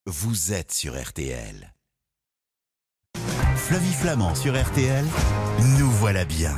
Vous êtes sur RTL. Flavie Flamand sur RTL, nous voilà bien.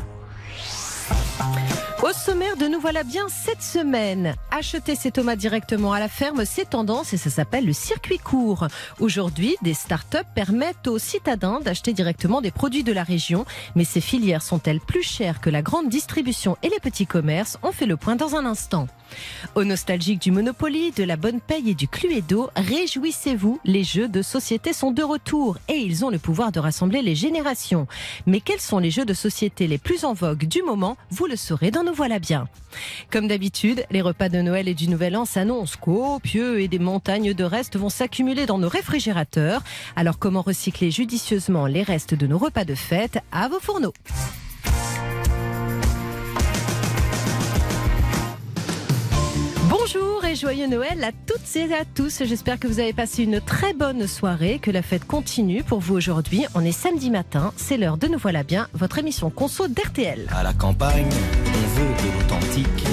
Au sommaire de Nous voilà bien cette semaine, acheter ses tomates directement à la ferme, c'est tendance et ça s'appelle le circuit court. Aujourd'hui, des startups permettent aux citadins d'acheter directement des produits de la région. Mais ces filières sont-elles plus chères que la grande distribution et les petits commerces? On fait le point dans un instant. Aux nostalgiques du Monopoly, de la bonne paye et du Cluedo, réjouissez-vous, les jeux de société sont de retour et ils ont le pouvoir de rassembler les générations. Mais quels sont les jeux de société les plus en vogue du moment? Vous le saurez dans Nous voilà bien. Comme d'habitude, les repas de Noël et du Nouvel An s'annoncent copieux et des montagnes de restes vont s'accumuler dans nos réfrigérateurs. Alors comment recycler judicieusement les restes de nos repas de fête? À vos fourneaux. Bonjour et joyeux Noël à toutes et à tous. J'espère que vous avez passé une très bonne soirée, que la fête continue pour vous aujourd'hui. On est samedi matin, c'est l'heure de Nous voilà bien, votre émission conso d'RTL. À la campagne, on veut de l'authentique,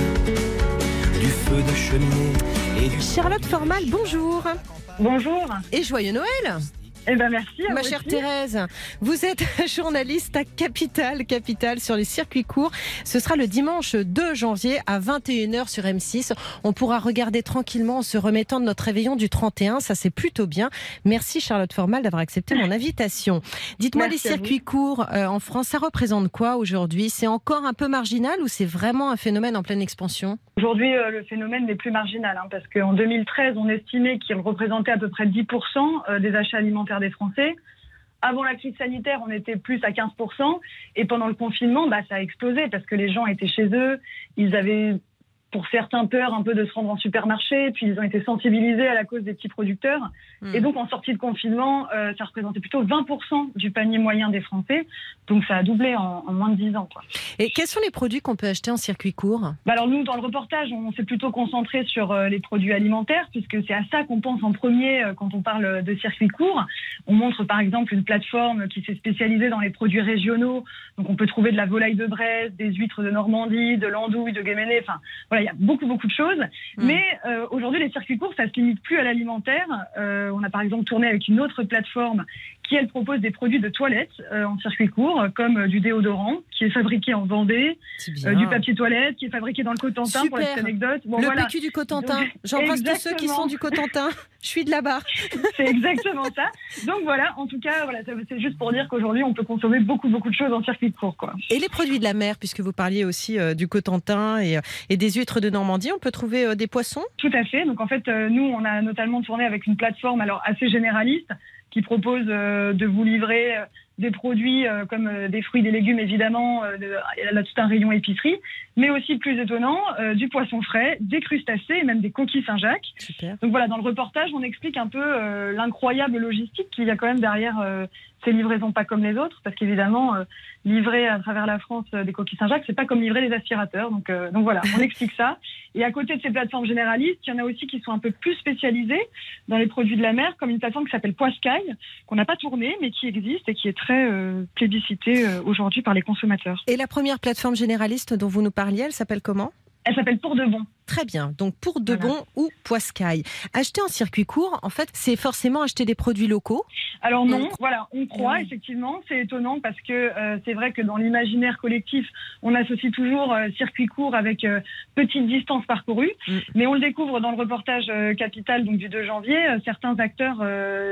du feu de cheminée et du... Charlotte Formal, bonjour. Bonjour. Et joyeux Noël. Eh ben merci. Ma chère Thérèse, vous êtes journaliste à Capital sur les circuits courts. Ce sera le dimanche 2 janvier à 21h sur M6. On pourra regarder tranquillement en se remettant de notre réveillon du 31. Ça, c'est plutôt bien. Merci Charlotte Formal d'avoir accepté mon invitation. Dites-moi, Merci les circuits courts en France, ça représente quoi aujourd'hui? C'est encore un peu marginal ou c'est vraiment un phénomène en pleine expansion? Aujourd'hui, le phénomène n'est plus marginal parce qu'en 2013, on estimait qu'il représentait à peu près 10% des achats alimentaires des Français. Avant la crise sanitaire, on était plus à 15%. Et pendant le confinement, ça a explosé parce que les gens étaient chez eux. Ils avaient, pour certains, peur un peu de se rendre en supermarché. Puis ils ont été sensibilisés à la cause des petits producteurs. Et donc, en sortie de confinement, ça représentait plutôt 20% du panier moyen des Français. Donc, ça a doublé en moins de 10 ans. Et quels sont les produits qu'on peut acheter en circuit court? Alors nous, dans le reportage, on s'est plutôt concentré sur les produits alimentaires, puisque c'est à ça qu'on pense en premier quand on parle de circuit court. On montre par exemple une plateforme qui s'est spécialisée dans les produits régionaux. Donc on peut trouver de la volaille de Brest, des huîtres de Normandie, de l'andouille, de Guéméné. Enfin, voilà, il y a beaucoup de choses. Mais aujourd'hui, les circuits courts, ça se limite plus à l'alimentaire. On a par exemple tourné avec une autre plateforme qui, elle, propose des produits de toilette en circuit court, comme du déodorant qui est fabriqué en Vendée, du papier toilette qui est fabriqué dans le Cotentin. Super. Pour la petite anecdote. Bon, le PQ du Cotentin. J'embrasse tous ceux qui sont du Cotentin. Je suis de là-bas. C'est exactement ça. Donc voilà, en tout cas, voilà, c'est juste pour dire qu'aujourd'hui, on peut consommer beaucoup de choses en circuit court, quoi. Et les produits de la mer, puisque vous parliez aussi du Cotentin et des huîtres de Normandie, on peut trouver des poissons? Tout à fait. Donc en fait, nous, on a notamment tourné avec une plateforme assez généraliste qui propose de vous livrer des produits comme des fruits, des légumes, évidemment. Elle a tout un rayon épicerie, mais aussi, plus étonnant, du poisson frais, des crustacés et même des coquilles Saint-Jacques. Super. Donc voilà, dans le reportage, on explique un peu l'incroyable logistique qu'il y a quand même derrière ces livraisons pas comme les autres, parce qu'évidemment, livrer à travers la France des coquilles Saint-Jacques, c'est pas comme livrer des aspirateurs. Donc voilà, on explique ça. Et à côté de ces plateformes généralistes, il y en a aussi qui sont un peu plus spécialisées dans les produits de la mer, comme une plateforme qui s'appelle Poiscaille, qu'on n'a pas tournée, mais qui existe et qui est très plébiscitée aujourd'hui par les consommateurs. Et la première plateforme généraliste dont vous nous parliez, elle s'appelle comment? Elle s'appelle Pour de Bon. Très bien. Donc Pour de Bon ou Poiscaille. Acheter en circuit court, en fait, c'est forcément acheter des produits locaux? Alors non, voilà, on croit effectivement. C'est étonnant parce que c'est vrai que dans l'imaginaire collectif, on associe toujours circuit court avec petite distance parcourue. Mais on le découvre dans le reportage Capital, donc du 2 janvier. Certains acteurs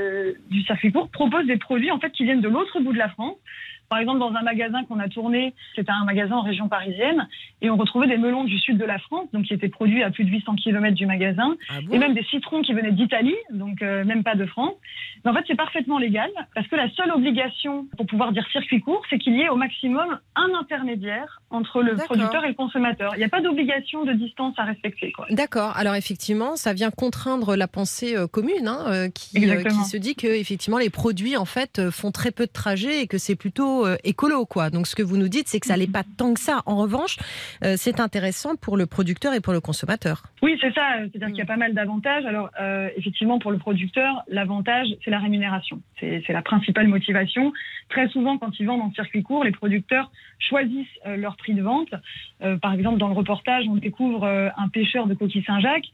du circuit court proposent des produits en fait qui viennent de l'autre bout de la France. Par exemple, dans un magasin qu'on a tourné, c'était un magasin en région parisienne, et on retrouvait des melons du sud de la France, donc qui étaient produits à plus de 800 km du magasin, et même des citrons qui venaient d'Italie, donc même pas de France. Mais en fait, c'est parfaitement légal, parce que la seule obligation pour pouvoir dire circuit court, c'est qu'il y ait au maximum un intermédiaire entre le producteur et le consommateur. Il n'y a pas d'obligation de distance à respecter, quoi. D'accord. Alors effectivement, ça vient contraindre la pensée commune, qui se dit que effectivement les produits en fait font très peu de trajets et que c'est plutôt écolo, quoi. Donc ce que vous nous dites, c'est que ça n'est pas tant que ça. En revanche, c'est intéressant pour le producteur et pour le consommateur. Oui, c'est ça. C'est-à-dire qu'il y a pas mal d'avantages. Alors effectivement, pour le producteur, l'avantage, c'est la rémunération. C'est la principale motivation. Très souvent, quand ils vendent en circuit court, les producteurs choisissent leur prix de vente. Par exemple, dans le reportage, on découvre un pêcheur de coquilles Saint-Jacques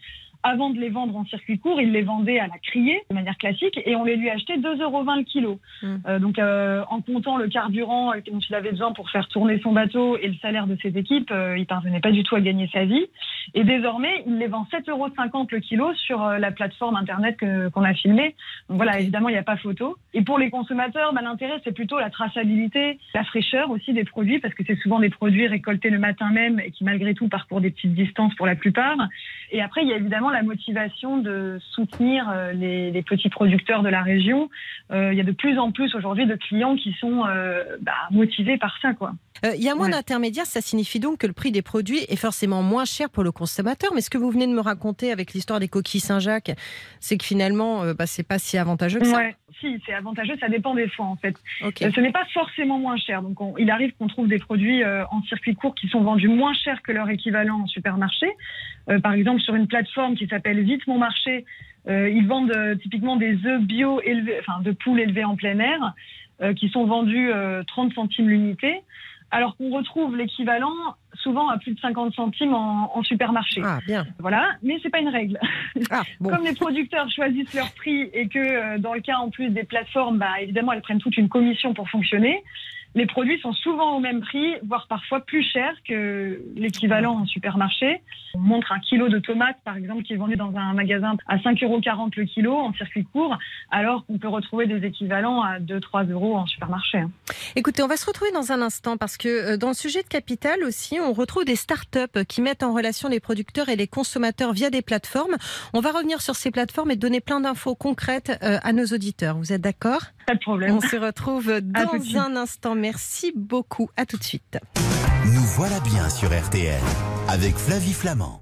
avant de les vendre en circuit court, il les vendait à la criée, de manière classique, et on les lui achetait 2,20 € le kilo. Donc, en comptant le carburant dont il avait besoin pour faire tourner son bateau et le salaire de ses équipes, il parvenait pas du tout à gagner sa vie. Et désormais, il les vend 7,50 € le kilo sur la plateforme internet qu'on a filmée. Donc voilà, évidemment, il n'y a pas photo. Et pour les consommateurs, l'intérêt, c'est plutôt la traçabilité, la fraîcheur aussi des produits, parce que c'est souvent des produits récoltés le matin même et qui, malgré tout, parcourent des petites distances pour la plupart. Et après, il y a évidemment la motivation de soutenir les petits producteurs de la région. Il y a de plus en plus aujourd'hui de clients qui sont motivés par ça, quoi. Il y a moins d'intermédiaires, ça signifie donc que le prix des produits est forcément moins cher pour le consommateur. Mais ce que vous venez de me raconter avec l'histoire des coquilles Saint-Jacques, c'est que finalement, c'est pas si avantageux que ça. Ouais, si, c'est avantageux, ça dépend des fois en fait. Okay. Ce n'est pas forcément moins cher. Donc il arrive qu'on trouve des produits en circuit court qui sont vendus moins cher que leur équivalent en supermarché. Par exemple, sur une plateforme qui s'appelle Vite Mon Marché, ils vendent typiquement des œufs bio élevés, de poules élevées en plein air, qui sont vendus 30 centimes l'unité. Alors qu'on retrouve l'équivalent souvent à plus de 50 centimes en supermarché. Ah, bien. Voilà, mais c'est pas une règle. Ah, bon. Comme les producteurs choisissent leur prix et que dans le cas en plus des plateformes, évidemment, elles prennent toute une commission pour fonctionner, les produits sont souvent au même prix, voire parfois plus chers que l'équivalent en supermarché. On montre un kilo de tomates, par exemple, qui est vendu dans un magasin à 5,40 € le kilo en circuit court, alors qu'on peut retrouver des équivalents à 2-3 € en supermarché. Écoutez, on va se retrouver dans un instant parce que dans le sujet de Capital aussi, on retrouve des startups qui mettent en relation les producteurs et les consommateurs via des plateformes. On va revenir sur ces plateformes et donner plein d'infos concrètes à nos auditeurs. Vous êtes d'accord ? Pas de problème. On se retrouve dans un instant. Merci beaucoup. À tout de suite. Nous voilà bien sur RTL avec Flavie Flamand.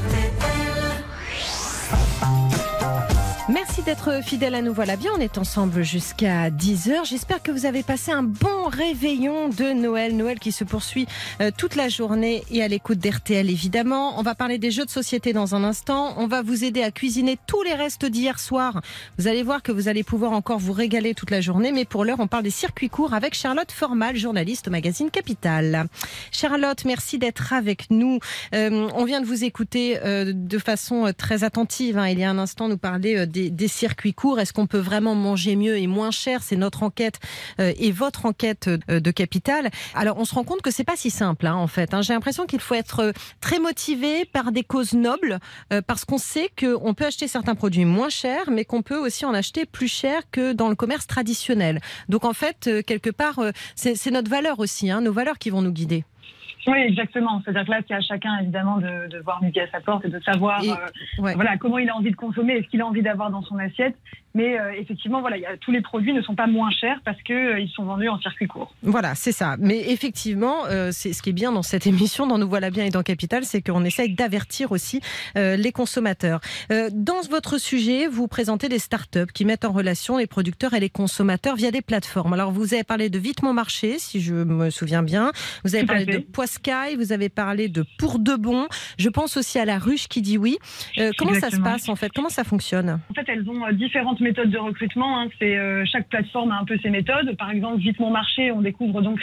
Merci d'être fidèle à Nous Voilà Bien. On est ensemble jusqu'à 10h. J'espère que vous avez passé un bon réveillon de Noël. Noël qui se poursuit toute la journée et à l'écoute d'RTL évidemment. On va parler des jeux de société dans un instant. On va vous aider à cuisiner tous les restes d'hier soir. Vous allez voir que vous allez pouvoir encore vous régaler toute la journée. Mais pour l'heure, on parle des circuits courts avec Charlotte Formal, journaliste au magazine Capital. Charlotte, merci d'être avec nous. On vient de vous écouter de façon très attentive. Il y a un instant, nous parler des circuits courts. Est-ce qu'on peut vraiment manger mieux et moins cher ? C'est notre enquête et votre enquête de Capital. Alors, on se rend compte que c'est pas si simple, en fait. J'ai l'impression qu'il faut être très motivé par des causes nobles parce qu'on sait qu'on peut acheter certains produits moins chers, mais qu'on peut aussi en acheter plus cher que dans le commerce traditionnel. Donc, en fait, quelque part, c'est notre valeur aussi, nos valeurs qui vont nous guider. Oui, exactement. C'est-à-dire que là, c'est à chacun, évidemment, de voir midi à sa porte et de savoir comment il a envie de consommer et ce qu'il a envie d'avoir dans son assiette. Mais effectivement, tous les produits ne sont pas moins chers parce qu'ils sont vendus en circuit court. Voilà, c'est ça. Mais effectivement, c'est ce qui est bien dans cette émission, dans Nous Voilà Bien et dans Capital, c'est qu'on essaye d'avertir aussi les consommateurs. Dans votre sujet, vous présentez des startups qui mettent en relation les producteurs et les consommateurs via des plateformes. Alors, vous avez parlé de Vite Mon Marché, si je me souviens bien. Vous avez parlé de Poiscaille, vous avez parlé de Pour de Bon. Je pense aussi à La Ruche qui dit oui. Comment ça se passe en fait ? Comment ça fonctionne ? En fait, elles ont différentes méthodes de recrutement. Chaque plateforme a un peu ses méthodes. Par exemple, Vite Mon Marché, on découvre donc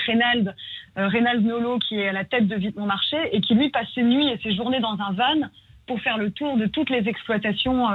Reynald Nolo qui est à la tête de Vite Mon Marché et qui lui passe ses nuits et ses journées dans un van pour faire le tour de toutes les exploitations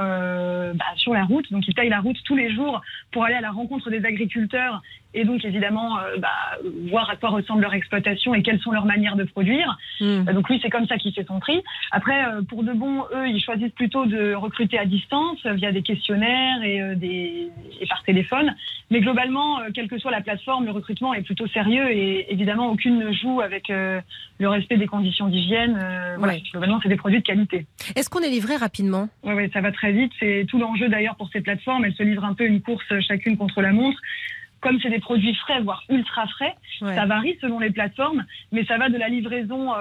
sur la route. Donc, il taille la route tous les jours pour aller à la rencontre des agriculteurs et donc, évidemment, voir à quoi ressemble leur exploitation et quelles sont leurs manières de produire. Donc, lui, c'est comme ça qu'il fait son prix. Après, Pour de Bon, eux, ils choisissent plutôt de recruter à distance via des questionnaires et par téléphone. Mais globalement, quelle que soit la plateforme, le recrutement est plutôt sérieux et évidemment, aucune ne joue avec le respect des conditions d'hygiène. Globalement, c'est des produits de qualité. Est-ce qu'on est livré rapidement ? Oui, ça va très vite. C'est tout l'enjeu d'ailleurs pour ces plateformes. Elles se livrent un peu une course chacune contre la montre. Comme c'est des produits frais, voire ultra frais, ça varie selon les plateformes, mais ça va de la livraison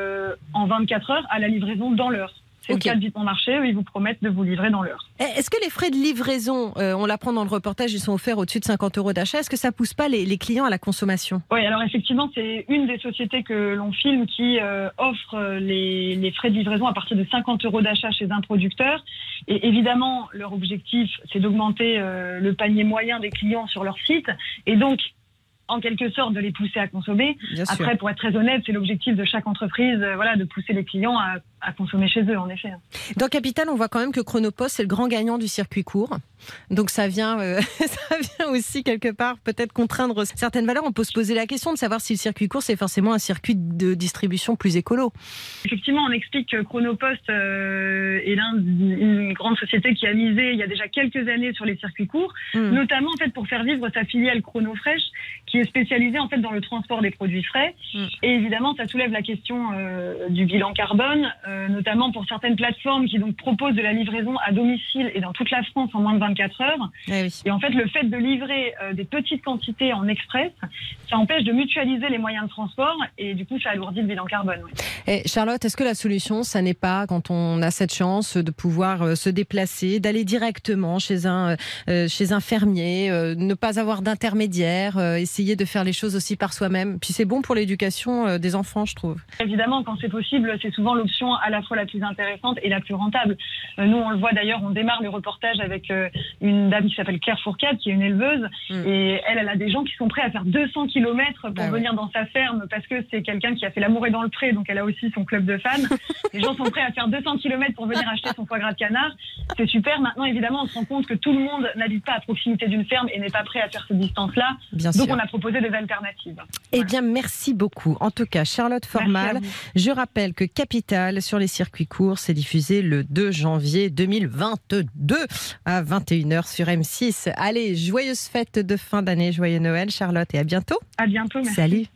en 24 heures à la livraison dans l'heure. C'est le cas de Vite Mon Marché, où ils vous promettent de vous livrer dans l'heure. Est-ce que les frais de livraison, on l'apprend dans le reportage, ils sont offerts au-dessus de 50 € d'achat, est-ce que ça pousse pas les clients à la consommation ? Oui, alors effectivement, c'est une des sociétés que l'on filme qui offre les frais de livraison à partir de 50 € d'achat chez un producteur. Et évidemment, leur objectif, c'est d'augmenter le panier moyen des clients sur leur site. Et donc, en quelque sorte, de les pousser à consommer. Bien Après, sûr. Pour être très honnête, c'est l'objectif de chaque entreprise, de pousser les clients à à consommer chez eux, en effet. Dans Capital, on voit quand même que Chronopost, c'est le grand gagnant du circuit court. Donc ça vient aussi quelque part peut-être contraindre certaines valeurs. On peut se poser la question de savoir si le circuit court, c'est forcément un circuit de distribution plus écolo. Effectivement, on explique que Chronopost est une grande société qui a misé il y a déjà quelques années sur les circuits courts, notamment en fait pour faire vivre sa filiale Chronofresh, qui est spécialisée en fait dans le transport des produits frais. Et évidemment, ça soulève la question du bilan carbone, notamment pour certaines plateformes qui donc proposent de la livraison à domicile et dans toute la France en moins de 24 heures. Et en fait, le fait de livrer des petites quantités en express, ça empêche de mutualiser les moyens de transport et du coup, ça alourdit le bilan carbone. Et Charlotte, est-ce que la solution, ça n'est pas, quand on a cette chance de pouvoir se déplacer, d'aller directement chez un fermier, ne pas avoir d'intermédiaire, essayer de faire les choses aussi par soi-même? Puis c'est bon pour l'éducation des enfants, je trouve. Évidemment, quand c'est possible, c'est souvent l'option à la fois la plus intéressante et la plus rentable. Nous, on le voit d'ailleurs, on démarre le reportage avec une dame qui s'appelle Claire Fourcade, qui est une éleveuse, et elle a des gens qui sont prêts à faire 200 km pour venir dans sa ferme, parce que c'est quelqu'un qui a fait l'amour est dans le pré, donc elle a aussi son club de fans. Les gens sont prêts à faire 200 km pour venir acheter son foie gras de canard. C'est super. Maintenant, évidemment, on se rend compte que tout le monde n'habite pas à proximité d'une ferme et n'est pas prêt à faire cette distance-là. Donc, on a proposé des alternatives. Eh bien, merci beaucoup. En tout cas, Charlotte Formal, je rappelle que Capital sur les circuits courts, c'est diffusé le 2 janvier 2022 à 21h sur M6. Allez, joyeuses fêtes de fin d'année, joyeux Noël, Charlotte, et à bientôt. À bientôt, merci. Salut.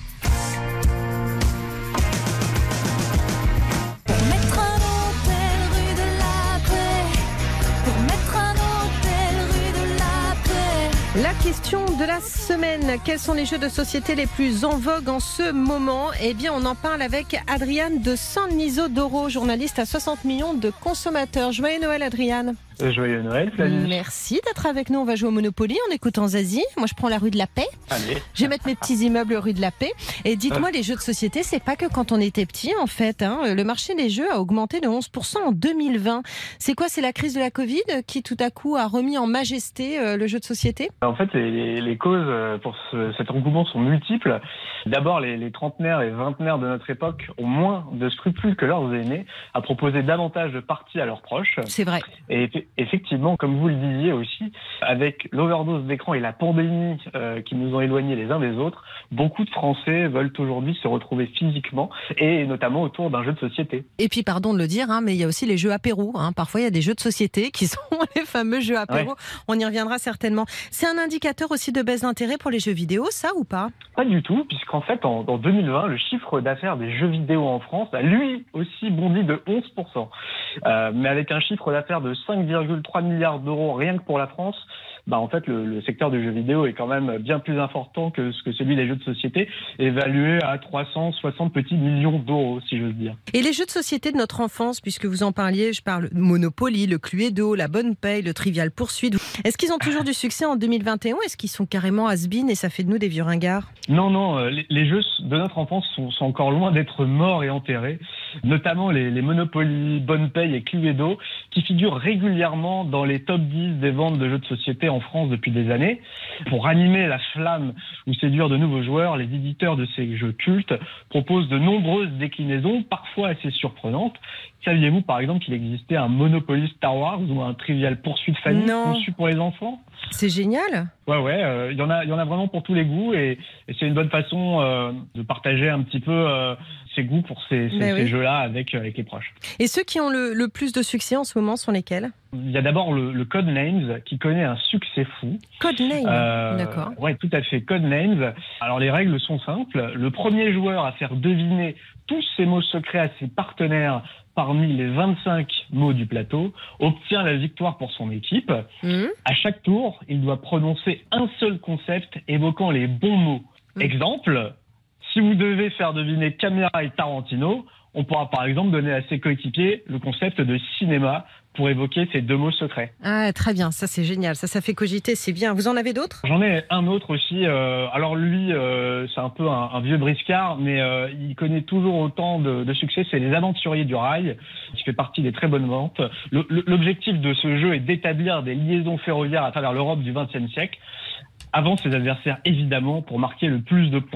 La question de la semaine, quels sont les jeux de société les plus en vogue en ce moment? Eh bien, on en parle avec Adriane de San Isodoro, journaliste à 60 millions de consommateurs. Joyeux Noël, Adriane. Joyeux Noël, Flavie. Merci d'être avec nous. On va jouer au Monopoly en écoutant Zazie. Moi, je prends la rue de la Paix. Allez. Je vais mettre mes petits immeubles rue de la Paix. Et dites-moi, les jeux de société, c'est pas que quand on était petit, en fait. Le marché des jeux a augmenté de 11% en 2020. C'est quoi? C'est la crise de la Covid qui, tout à coup, a remis en majesté le jeu de société? En fait, les causes pour cet engouement sont multiples. D'abord, les trentenaires et vingtenaires de notre époque ont moins de scrupules que leurs aînés à proposer davantage de parties à leurs proches. C'est vrai. Et effectivement, comme vous le disiez aussi, avec l'overdose d'écran et la pandémie qui nous ont éloignés les uns des autres, beaucoup de Français veulent aujourd'hui se retrouver physiquement et notamment autour d'un jeu de société. Et puis, pardon de le dire, mais il y a aussi les jeux apéro. Parfois, il y a des jeux de société qui sont les fameux jeux apéro. Ouais. On y reviendra certainement. C'est un indicateur aussi de baisse d'intérêt pour les jeux vidéo, ça, ou pas? Pas du tout, puisqu'en fait, en 2020, le chiffre d'affaires des jeux vidéo en France a lui aussi bondi de 11%. Mais avec un chiffre d'affaires de 5,3 milliards d'euros rien que pour la France, en fait, le secteur du jeu vidéo est quand même bien plus important que celui des jeux de société, évalué à 360 petits millions d'euros, si j'ose dire. Et les jeux de société de notre enfance, puisque vous en parliez, je parle Monopoly, le Cluedo, la Bonne Paye, le Trivial Poursuite. Est-ce qu'ils ont toujours du succès en 2021 ou est-ce qu'ils sont carrément has-been et ça fait de nous des vieux ringards? Non, les jeux de notre enfance sont encore loin d'être morts et enterrés, notamment les Monopoly, Bonne Paye et Cluedo, qui figurent régulièrement dans les top 10 des ventes de jeux de société en France depuis des années. Pour ranimer la flamme ou séduire de nouveaux joueurs, les éditeurs de ces jeux cultes proposent de nombreuses déclinaisons, parfois assez surprenantes. Saviez-vous par exemple qu'il existait un Monopoly Star Wars ou un Trivial Poursuite famille conçu pour les enfants? C'est génial. Ouais, il y en a vraiment pour tous les goûts et c'est une bonne façon de partager un petit peu ses goûts pour ces jeux-là avec les proches. Et ceux qui ont le plus de succès en ce moment sont lesquels? Il y a d'abord le Codenames qui connaît un succès fou. Codenames, d'accord. Ouais, tout à fait. Codenames. Alors les règles sont simples. Le premier joueur à faire deviner tous ces mots secrets à ses partenaires parmi les 25 mots du plateau obtient la victoire pour son équipe. À chaque tour, il doit prononcer un seul concept évoquant les bons mots. Exemple, si vous devez faire deviner Caméra et Tarantino, on pourra par exemple donner à ses coéquipiers le concept de cinéma pour évoquer ces deux mots secrets. Ah, très bien, ça c'est génial, ça fait cogiter, c'est bien. Vous en avez d'autres? J'en ai un autre aussi. Alors lui, c'est un peu un vieux briscard, mais il connaît toujours autant de succès. C'est Les Aventuriers du Rail, qui fait partie des très bonnes ventes. L'objectif de ce jeu est d'établir des liaisons ferroviaires à travers l'Europe du XXe siècle, avant ses adversaires évidemment, pour marquer le plus de points.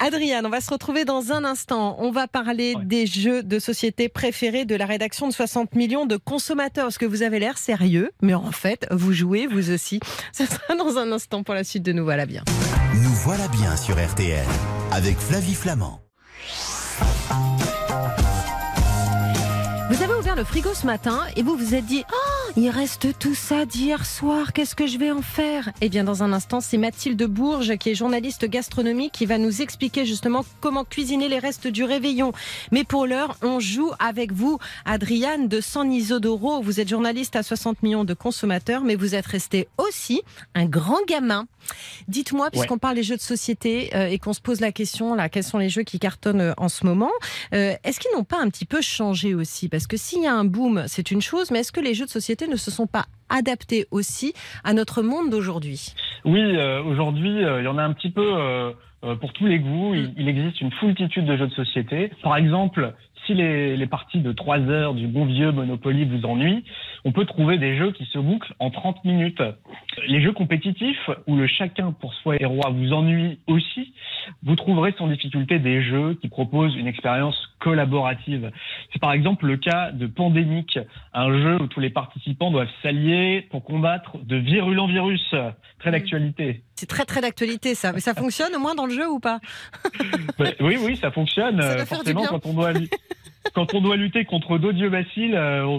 Adriane, on va se retrouver dans un instant. On va parler des jeux de société préférés de la rédaction de 60 millions de consommateurs. Parce que vous avez l'air sérieux, mais en fait, vous jouez vous aussi. Ce sera dans un instant pour la suite de Nous voilà bien. Nous voilà bien sur RTL avec Flavie Flamand. Vous avez ouvert le frigo ce matin et vous vous êtes dit « Oh, il reste tout ça d'hier soir, qu'est-ce que je vais en faire ?» Eh bien, dans un instant, c'est Mathilde Bourges, qui est journaliste gastronomique, qui va nous expliquer justement comment cuisiner les restes du réveillon. Mais pour l'heure, on joue avec vous, Adriane de San Isodoro. Vous êtes journaliste à 60 millions de consommateurs, mais vous êtes resté aussi un grand gamin. Dites-moi, puisqu'on parle des jeux de société et qu'on se pose la question, là, quels sont les jeux qui cartonnent en ce moment, est-ce qu'ils n'ont pas un petit peu changé aussi ? Parce que s'il y a un boom, c'est une chose, mais est-ce que les jeux de société ne se sont pas adaptés aussi à notre monde d'aujourd'hui ? Oui, aujourd'hui, il y en a un petit peu pour tous les goûts. Il existe une foultitude de jeux de société. Par exemple, si les parties de 3 heures du bon vieux Monopoly vous ennuient, on peut trouver des jeux qui se bouclent en 30 minutes. Les jeux compétitifs, où le chacun pour soi est roi, vous ennuie aussi. Vous trouverez sans difficulté des jeux qui proposent une expérience collaborative. C'est par exemple le cas de Pandémique, un jeu où tous les participants doivent s'allier pour combattre de virulents virus. Très d'actualité. C'est très d'actualité ça, mais ça fonctionne au moins dans le jeu ou pas ? Oui, ça fonctionne. Ça doit faire du bien. Quand on doit lutter contre d'odieux bacilles,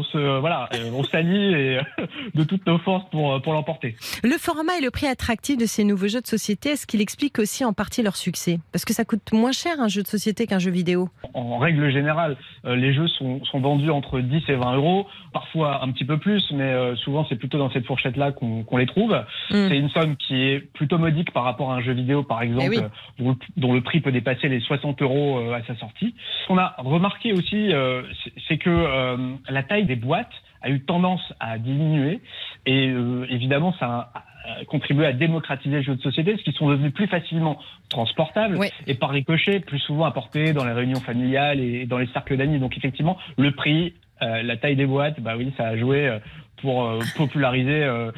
on s'allie de toutes nos forces pour l'emporter. Le format et le prix attractif de ces nouveaux jeux de société, est-ce qu'il explique aussi en partie leur succès ? Parce que ça coûte moins cher un jeu de société qu'un jeu vidéo. En règle générale, les jeux sont vendus entre 10 et 20 euros, parfois un petit peu plus, mais souvent c'est plutôt dans cette fourchette-là qu'on les trouve. C'est une somme qui est plutôt modique par rapport à un jeu vidéo, par exemple, dont le prix peut dépasser les 60 euros à sa sortie. Ce qu'on a remarqué aussi, c'est que la taille des boîtes a eu tendance à diminuer et évidemment ça a contribué à démocratiser les jeux de société, parce qu'ils sont devenus plus facilement transportables et par ricochet plus souvent apportés dans les réunions familiales et dans les cercles d'amis. Donc effectivement, le prix, la taille des boîtes, ça a joué pour populariser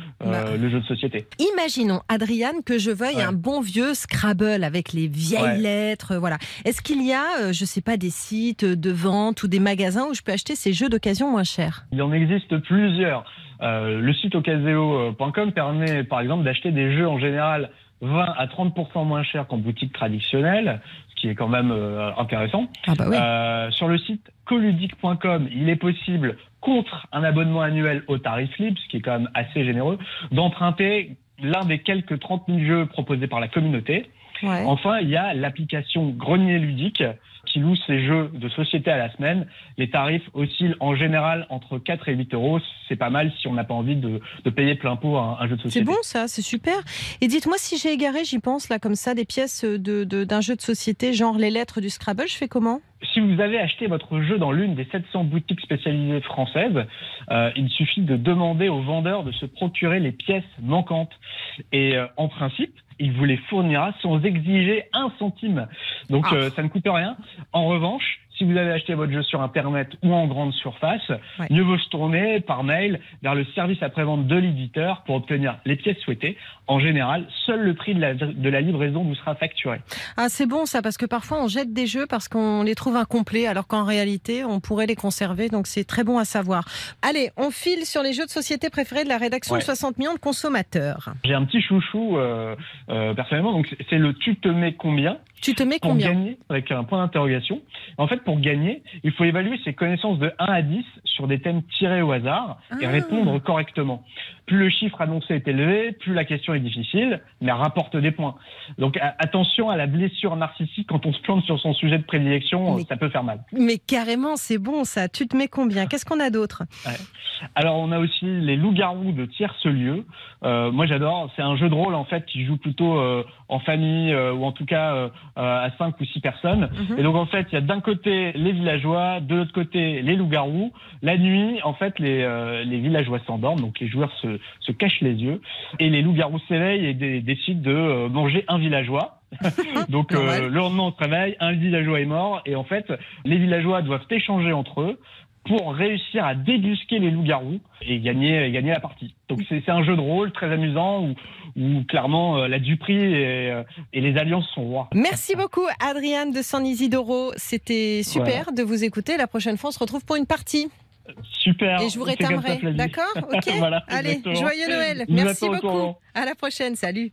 le jeu de société. Imaginons, Adriane, que je veuille un bon vieux Scrabble avec les vieilles lettres. Voilà. Est-ce qu'il y a, des sites de vente ou des magasins où je peux acheter ces jeux d'occasion moins chers ? Il en existe plusieurs. Le site ocaseo.com permet par exemple d'acheter des jeux en général 20 à 30% moins chers qu'en boutique traditionnelle, ce qui est quand même intéressant. Sur le site coludique.com, il est possible, contre un abonnement annuel au tarif libre, ce qui est quand même assez généreux, d'emprunter l'un des quelques 30 000 jeux proposés par la communauté. Enfin, il y a l'application Grenier Ludique qui loue ces jeux de société à la semaine. Les tarifs oscillent en général entre 4 et 8 euros. C'est pas mal si on n'a pas envie de payer plein pot un jeu de société. C'est bon ça, c'est super. Et dites-moi, si j'ai égaré, j'y pense là comme ça, des pièces d'un jeu de société, genre les lettres du Scrabble, je fais comment ? Si vous avez acheté votre jeu dans l'une des 700 boutiques spécialisées françaises, il suffit de demander au vendeur de se procurer les pièces manquantes. Et en principe, il vous les fournira sans exiger 1 centime. Donc ça ne coûte rien. En revanche, si vous avez acheté votre jeu sur Internet ou en grande surface, mieux vaut se tourner par mail vers le service après-vente de l'éditeur pour obtenir les pièces souhaitées. En général, seul le prix de la livraison vous sera facturé. Ah, c'est bon ça, parce que parfois on jette des jeux parce qu'on les trouve incomplets, alors qu'en réalité, on pourrait les conserver. Donc c'est très bon à savoir. Allez, on file sur les jeux de société préférés de la rédaction de 60 millions de consommateurs. J'ai un petit chouchou, personnellement. Donc c'est le tu te mets combien ? Tu te mets combien ? Pour gagner, avec un point d'interrogation. En fait, pour gagner, il faut évaluer ses connaissances de 1 à 10 sur des thèmes tirés au hasard et répondre correctement. Plus le chiffre annoncé est élevé, plus la question est difficile, mais rapporte des points. Donc attention à la blessure narcissique quand on se plante sur son sujet de prédilection, ça peut faire mal. Mais carrément, c'est bon ça. Tu te mets combien ? Qu'est-ce qu'on a d'autre ? Alors on a aussi les loups-garous de tierce-lieu. Moi j'adore, c'est un jeu de rôle en fait qui joue plutôt en famille ou en tout cas à 5 ou 6 personnes. Et donc en fait il y a d'un côté les villageois, de l'autre côté les loups-garous. La nuit en fait les villageois s'endorment, donc les joueurs se cachent les yeux et les loups-garous s'éveillent et décident de manger un villageois. Donc le lendemain on se réveille, un villageois est mort et en fait les villageois doivent échanger entre eux pour réussir à débusquer les loups-garous et gagner la partie. Donc c'est un jeu de rôle très amusant où clairement la duperie et les alliances sont rois. Merci beaucoup Adriane de San Isidoro. C'était super de vous écouter. La prochaine fois, on se retrouve pour une partie. Super. Et je vous rétamerai. D'accord ? Ok. Voilà, allez, exactement. joyeux Noël. Merci beaucoup. À la prochaine. Salut.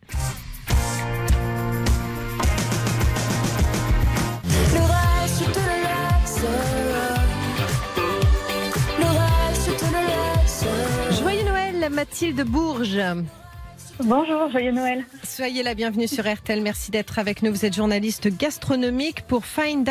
Joyeux Noël, Mathilde Bourges. Bonjour, joyeux Noël. Soyez la bienvenue sur RTL. Merci d'être avec nous. Vous êtes journaliste gastronomique pour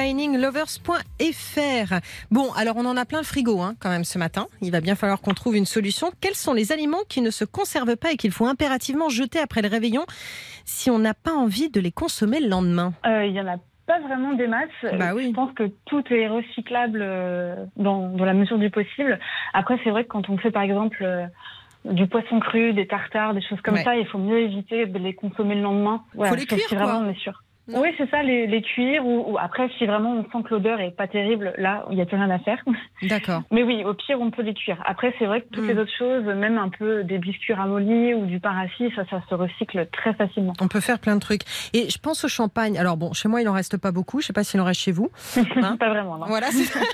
FineDiningLovers.fr. Bon, alors on en a plein le frigo quand même ce matin. Il va bien falloir qu'on trouve une solution. Quels sont les aliments qui ne se conservent pas et qu'il faut impérativement jeter après le réveillon si on n'a pas envie de les consommer le lendemain ? Il y en a pas vraiment des masses. Oui. Je pense que tout est recyclable dans la mesure du possible. Après, c'est vrai que quand on fait par exemple du poisson cru, des tartares, des choses comme ça, il faut mieux éviter de les consommer le lendemain. Faut les cuire, si vraiment on est sûr. Oui, c'est ça, les cuire ou après, si vraiment on sent que l'odeur est pas terrible, là, il n'y a plus rien à faire. D'accord. Mais oui, au pire, on peut les cuire. Après, c'est vrai que toutes les autres choses, même un peu des biscuits ramollis ou du paracis, ça se recycle très facilement. On peut faire plein de trucs. Et je pense au champagne. Alors bon, chez moi, il n'en reste pas beaucoup. Je ne sais pas s'il en reste chez vous. Pas vraiment, non. Voilà, c'est ça.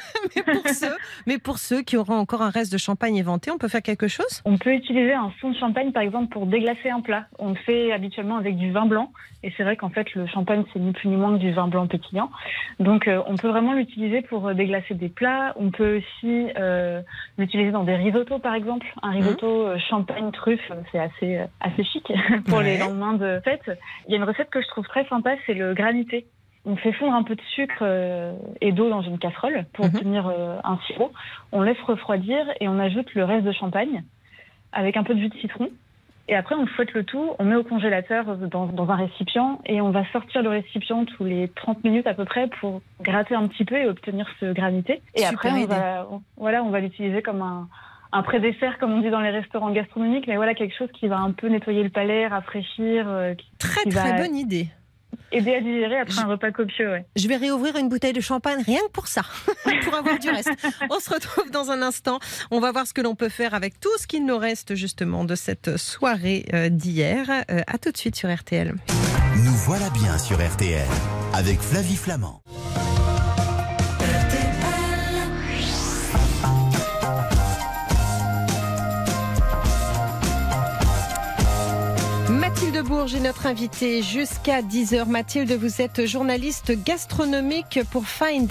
Mais pour ceux qui auront encore un reste de champagne éventé, on peut faire quelque chose ? On peut utiliser un fond de champagne, par exemple, pour déglacer un plat. On le fait habituellement avec du vin blanc. Et c'est vrai qu'en fait, le champagne, c'est ni plus ni moins que du vin blanc pétillant. Donc, on peut vraiment l'utiliser pour déglacer des plats. On peut aussi l'utiliser dans des risottos, par exemple. Un risotto champagne-truffe, c'est assez chic pour les lendemains de fête. Il y a une recette que je trouve très sympa, c'est le granité. On fait fondre un peu de sucre et d'eau dans une casserole pour obtenir un sirop. On laisse refroidir et on ajoute le reste de champagne avec un peu de jus de citron. Et après, on fouette le tout, on met au congélateur dans un récipient et on va sortir le récipient tous les 30 minutes à peu près pour gratter un petit peu et obtenir ce granité. Et après, on va l'utiliser comme un pré-dessert, comme on dit dans les restaurants gastronomiques, mais voilà, quelque chose qui va un peu nettoyer le palais, rafraîchir. Très bonne idée. Aider à digérer après un repas copieux, ouais. Je vais réouvrir une bouteille de champagne rien que pour ça, pour avoir du reste. On se retrouve dans un instant. On va voir ce que l'on peut faire avec tout ce qu'il nous reste justement de cette soirée d'hier. À tout de suite sur RTL. Nous voilà bien sur RTL avec Flavie Flamand. Mathilde Bourges est notre invitée jusqu'à 10h. Mathilde, vous êtes journaliste gastronomique pour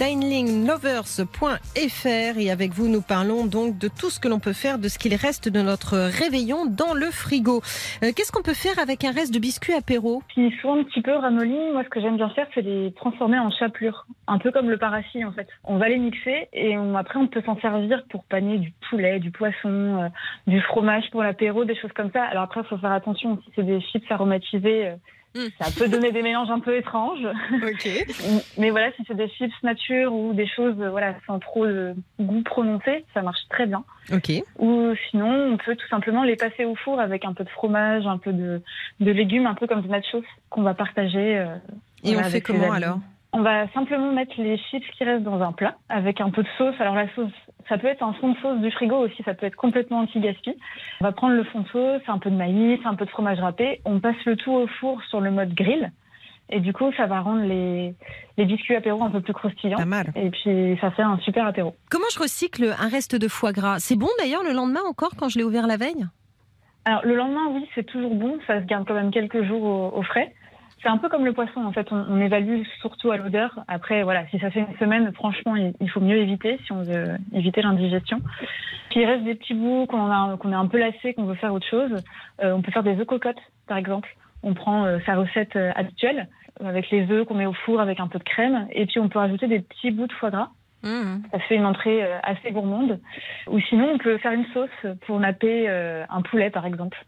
FineDiningLovers.fr et avec vous, nous parlons donc de tout ce que l'on peut faire de ce qu'il reste de notre réveillon dans le frigo. Qu'est-ce qu'on peut faire avec un reste de biscuits apéro ? Qui sont un petit peu ramollis, moi ce que j'aime bien faire, c'est les transformer en chapelures. Un peu comme le paracis en fait. On va les mixer et après on peut s'en servir pour paner du poulet, du poisson, du fromage pour l'apéro, des choses comme ça. Alors après, il faut faire attention, si c'est des chips aromatisés, ça peut donner des mélanges un peu étranges. Okay. Mais voilà, si c'est des chips nature ou des choses sans trop de goût prononcé, ça marche très bien. Okay. Ou sinon, on peut tout simplement les passer au four avec un peu de fromage, un peu de légumes, un peu comme des nachos qu'on va partager. Et on fait comment alors ? On va simplement mettre les chips qui restent dans un plat avec un peu de sauce. Alors la sauce, ça peut être un fond de sauce du frigo aussi, ça peut être complètement anti-gaspi. On va prendre le fond de sauce, un peu de maïs, un peu de fromage râpé. On passe le tout au four sur le mode grill. Et du coup, ça va rendre les biscuits apéro un peu plus croustillants. Pas mal. Et puis, ça fait un super apéro. Comment je recycle un reste de foie gras ? C'est bon d'ailleurs le lendemain encore quand je l'ai ouvert la veille ? Alors le lendemain, oui, c'est toujours bon. Ça se garde quand même quelques jours au frais. C'est un peu comme le poisson, en fait, on évalue surtout à l'odeur. Après, voilà, si ça fait une semaine, franchement, il faut mieux éviter si on veut éviter l'indigestion. Puis il reste des petits bouts qu'on est un peu lassé, qu'on veut faire autre chose. On peut faire des œufs cocottes, par exemple. On prend sa recette habituelle, avec les œufs qu'on met au four avec un peu de crème, et puis on peut rajouter des petits bouts de foie gras. Ça fait une entrée assez gourmande. Ou sinon, on peut faire une sauce pour napper un poulet, par exemple.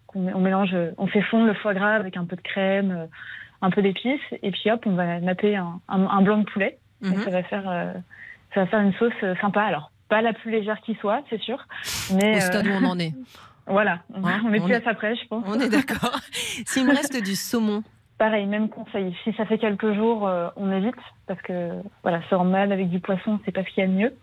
On fait fondre le foie gras avec un peu de crème, un peu d'épices, et puis hop, on va napper un blanc de poulet. Et ça va faire une sauce sympa. Alors, pas la plus légère qui soit, c'est sûr. Mais, au stade où on en est. Voilà, on est plus à sa près, je pense. On est d'accord. S'il me reste du saumon. Pareil, même conseil. Si ça fait quelques jours, on évite, parce que voilà, se rendre malade avec du poisson, c'est pas ce qu'il y a de mieux.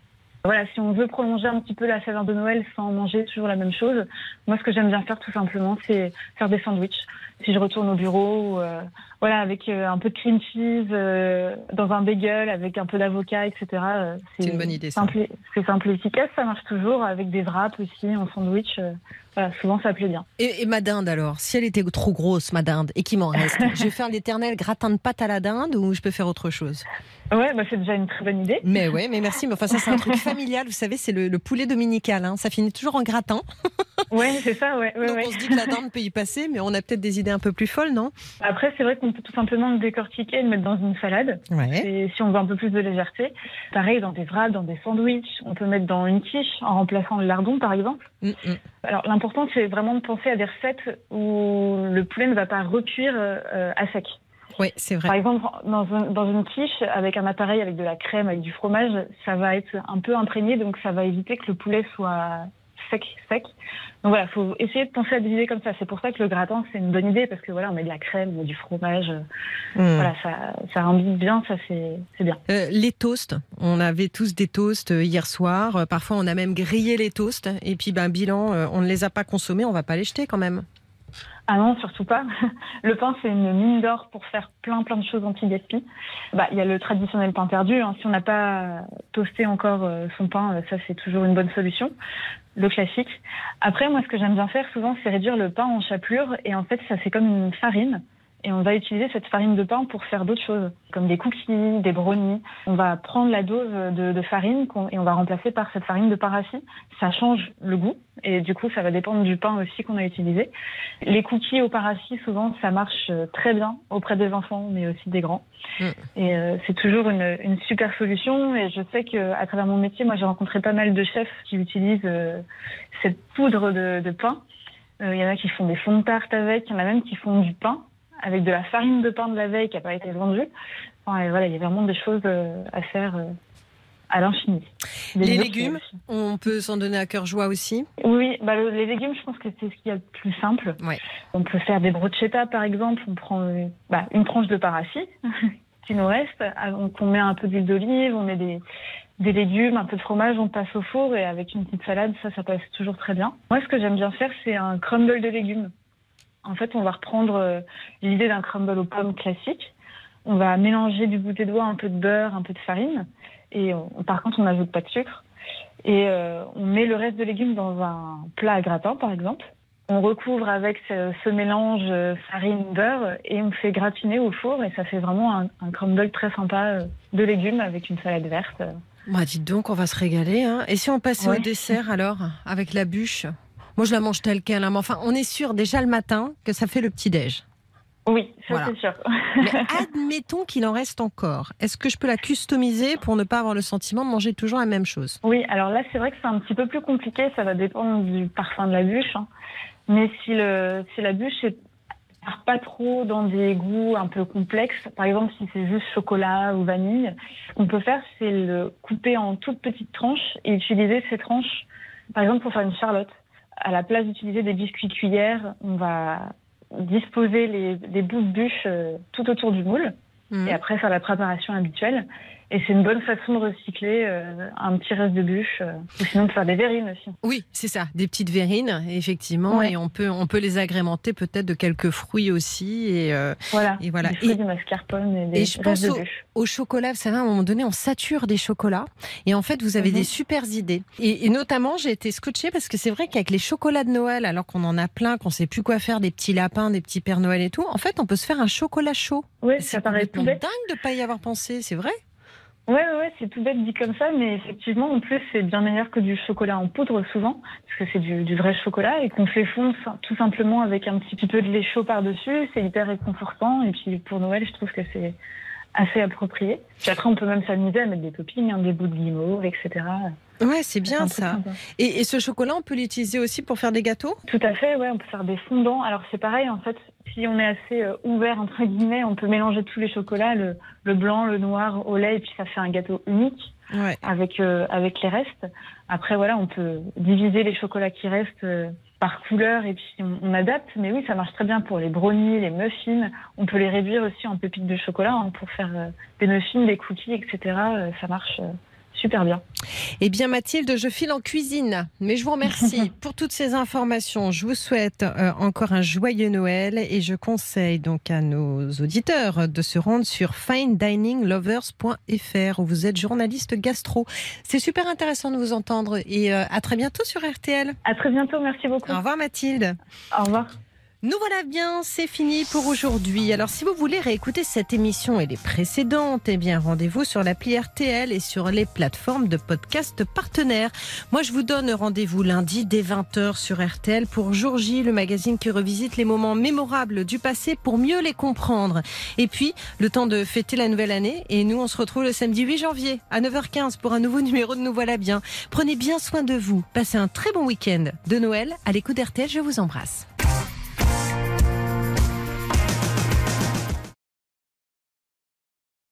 Voilà, si on veut prolonger un petit peu la saveur de Noël sans manger toujours la même chose, moi ce que j'aime bien faire tout simplement, c'est faire des sandwichs. Si je retourne au bureau, voilà, avec un peu de cream cheese, dans un bagel, avec un peu d'avocat, etc. C'est une bonne idée, ça. C'est simple et efficace, ça marche toujours, avec des wraps aussi en sandwich. Voilà, souvent ça plaît bien. Et ma dinde alors, si elle était trop grosse, ma dinde, et qu'il m'en reste, je vais faire l'éternel gratin de pâte à la dinde ou je peux faire autre chose? Ouais, c'est déjà une très bonne idée. Mais merci. Mais enfin, ça c'est un truc familial, vous savez, c'est le poulet dominical. Hein. Ça finit toujours en gratin. Ouais, c'est ça, ouais. Donc on se dit que la dinde peut y passer, mais on a peut-être des idées un peu plus folles, non? Après, c'est vrai qu'on peut tout simplement le décortiquer et le mettre dans une salade. Ouais. Et si on veut un peu plus de légèreté, pareil, dans des wraps, dans des sandwichs, on peut mettre dans une quiche en remplaçant le lardon, par exemple. Alors, l'important, c'est vraiment de penser à des recettes où le poulet ne va pas recuire à sec. Oui, c'est vrai. Par exemple, dans une quiche, avec un appareil, avec de la crème, avec du fromage, ça va être un peu imprégné, donc ça va éviter que le poulet soit sec. Donc voilà, il faut essayer de penser à des idées comme ça. C'est pour ça que le gratin, c'est une bonne idée, parce que voilà, on met de la crème, on met du fromage. Voilà, ça imbibe bien, ça c'est bien. Les toasts, on avait tous des toasts hier soir. Parfois, on a même grillé les toasts. Et puis, bilan, on ne les a pas consommés, on ne va pas les jeter quand même. Ah non, surtout pas. Le pain, c'est une mine d'or pour faire plein de choses anti-gaspi. Il y a le traditionnel pain perdu. Hein. Si on n'a pas toasté encore son pain, ça, c'est toujours une bonne solution. Le classique. Après, moi, ce que j'aime bien faire souvent, c'est réduire le pain en chapelure. Et en fait, ça, c'est comme une farine. Et on va utiliser cette farine de pain pour faire d'autres choses, comme des cookies, des brownies. On va prendre la dose de farine et on va remplacer par cette farine de pain rassis. Ça change le goût et du coup, ça va dépendre du pain aussi qu'on a utilisé. Les cookies au pain rassis, souvent, ça marche très bien auprès des enfants, mais aussi des grands. Et c'est toujours une super solution. Et je sais qu'à travers mon métier, moi, j'ai rencontré pas mal de chefs qui utilisent cette poudre de pain. Il y en a qui font des fonds de tarte avec, il y en a même qui font du pain avec de la farine de pain de la veille qui n'a pas été vendue. Enfin, voilà, il y a vraiment des choses à faire à l'infini. Les légumes, on peut s'en donner à cœur joie aussi? Oui, les légumes, je pense que c'est ce qu'il y a de plus simple. Ouais. On peut faire des bruschetta, par exemple. On prend une tranche de pain rassis qui nous reste. On met un peu d'huile d'olive, on met des légumes, un peu de fromage, on passe au four et avec une petite salade, ça passe toujours très bien. Moi, ce que j'aime bien faire, c'est un crumble de légumes. En fait, on va reprendre l'idée d'un crumble aux pommes classique. On va mélanger du bout des doigts un peu de beurre, un peu de farine. Et par contre, on n'ajoute pas de sucre. Et on met le reste de légumes dans un plat à gratin, par exemple. On recouvre avec ce mélange farine-beurre et on fait gratiner au four. Et ça fait vraiment un crumble très sympa de légumes avec une salade verte. Dites donc, on va se régaler. Hein. Et si on passait au dessert, alors, avec la bûche? Moi, je la mange telle qu'elle. Hein. Mais enfin, on est sûr déjà le matin que ça fait le petit-déj. Oui, ça c'est sûr. Mais admettons qu'il en reste encore. Est-ce que je peux la customiser pour ne pas avoir le sentiment de manger toujours la même chose? Oui, alors là, c'est vrai que c'est un petit peu plus compliqué. Ça va dépendre du parfum de la bûche. Hein. Mais si la bûche ne part pas trop dans des goûts un peu complexes, par exemple, si c'est juste chocolat ou vanille, ce qu'on peut faire, c'est le couper en toutes petites tranches et utiliser ces tranches, par exemple, pour faire une charlotte. À la place d'utiliser des biscuits cuillères, on va disposer les bouts de bûche tout autour du moule et après faire la préparation habituelle. Et c'est une bonne façon de recycler un petit reste de bûche ou sinon de faire des verrines aussi. Oui, c'est ça, des petites verrines, effectivement. Ouais. Et on peut les agrémenter peut-être de quelques fruits aussi. Voilà. Des fruits, du mascarpone et des restes de bûche. Au chocolat, vous savez, à un moment donné, on sature des chocolats. Et en fait, vous avez des super idées. Et notamment, j'ai été scotchée parce que c'est vrai qu'avec les chocolats de Noël, alors qu'on en a plein, qu'on ne sait plus quoi faire, des petits lapins, des petits Pères Noël et tout, en fait, on peut se faire un chocolat chaud. Oui, ça paraît tout bête. C'est dingue de ne pas y avoir pensé, c'est vrai? Ouais, c'est tout bête dit comme ça, mais effectivement, en plus, c'est bien meilleur que du chocolat en poudre, souvent, parce que c'est du vrai chocolat, et qu'on fait fondre tout simplement avec un petit peu de lait chaud par-dessus, c'est hyper réconfortant, et puis pour Noël, je trouve que c'est assez approprié. Puis après, on peut même s'amuser à mettre des toppings, des bouts de guimauve, etc. Ouais, c'est bien ça. Et ce chocolat, on peut l'utiliser aussi pour faire des gâteaux? Tout à fait, ouais, on peut faire des fondants. Alors c'est pareil, en fait, si on est assez ouvert, entre guillemets, on peut mélanger tous les chocolats, le blanc, le noir, au lait, et puis ça fait un gâteau unique avec les restes. Après, voilà, on peut diviser les chocolats qui restent par couleur, et puis on adapte. Mais oui, ça marche très bien pour les brownies, les muffins. On peut les réduire aussi en pépites de chocolat pour faire des muffins, des cookies, etc. Ça marche super bien. Eh bien Mathilde, je file en cuisine, mais je vous remercie pour toutes ces informations. Je vous souhaite encore un joyeux Noël et je conseille donc à nos auditeurs de se rendre sur finedininglovers.fr où vous êtes journaliste gastro. C'est super intéressant de vous entendre et à très bientôt sur RTL. À très bientôt, merci beaucoup. Au revoir Mathilde. Au revoir. Nous voilà bien, c'est fini pour aujourd'hui. Alors si vous voulez réécouter cette émission et les précédentes, eh bien rendez-vous sur l'appli RTL et sur les plateformes de podcast partenaires. Moi je vous donne rendez-vous lundi dès 20h sur RTL pour Jour J, le magazine qui revisite les moments mémorables du passé pour mieux les comprendre. Et puis, le temps de fêter la nouvelle année et nous on se retrouve le samedi 8 janvier à 9h15 pour un nouveau numéro de Nous voilà bien. Prenez bien soin de vous, passez un très bon week-end de Noël à l'écoute d'RTL, je vous embrasse.